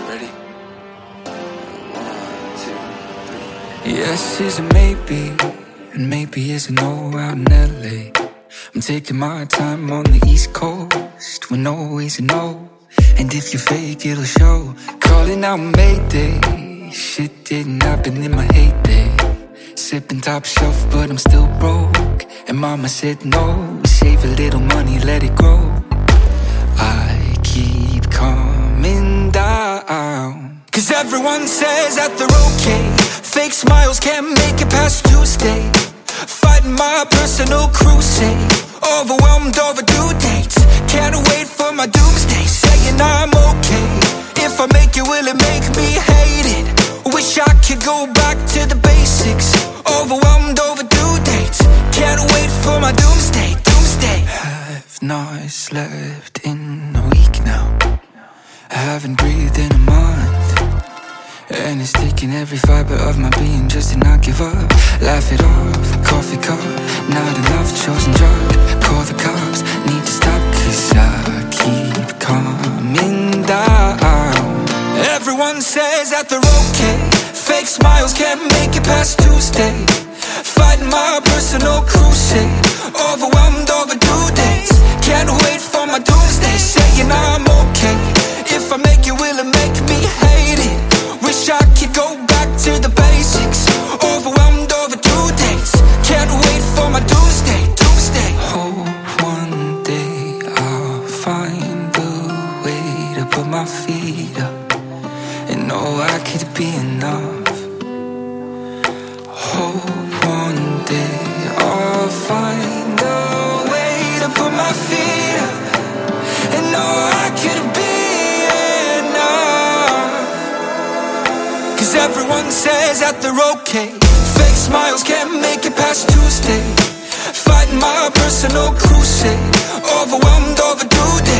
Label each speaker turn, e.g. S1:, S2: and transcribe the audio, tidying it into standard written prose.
S1: Ready? 1, 2, 3.
S2: Yes is a maybe, and maybe is a no out in LA. I'm taking my time on the East Coast, with no ways to know. And if you fake, it'll show. Calling out Mayday, shit didn't happen in my heyday. Sipping top shelf, but I'm still broke. And mama said no, save a little money, let it grow. I keep coming down, 'cause everyone says that they're okay. Fake smiles can't make it past Tuesday. Fighting my personal crusade. Overwhelmed over due dates. Can't wait for my doomsday. Saying I'm okay. If I make it, will it make me hate it? Wish I could go back to the basics. Overwhelmed over due dates. Can't wait for my doomsday. Doomsday. Have not slept in a week now. I haven't breathed in a month. And it's taking every fiber of my being just to not give up. Laugh it off, coffee cup, not enough chosen drug. Call the cops, need to stop, 'cause I keep coming down. Everyone says that they're okay. Fake smiles can't make it past Tuesday. Fighting my personal crusade. Overwhelmed over due dates. Can't wait for my doomsday. Saying I'm okay. If I make it, will it make me hate it? Wish I could go back to the basics. Overwhelmed over due dates. Can't wait for my doomsday. Doomsday. Hope one day I'll find a way to put my feet up and know I could be enough. Hope one day I'll find a way to put my feet up and know I could be enough. 'Cause everyone says that they're okay. Fake smiles can't make it past Tuesday. Fighting my personal crusade. Overwhelmed over due dates.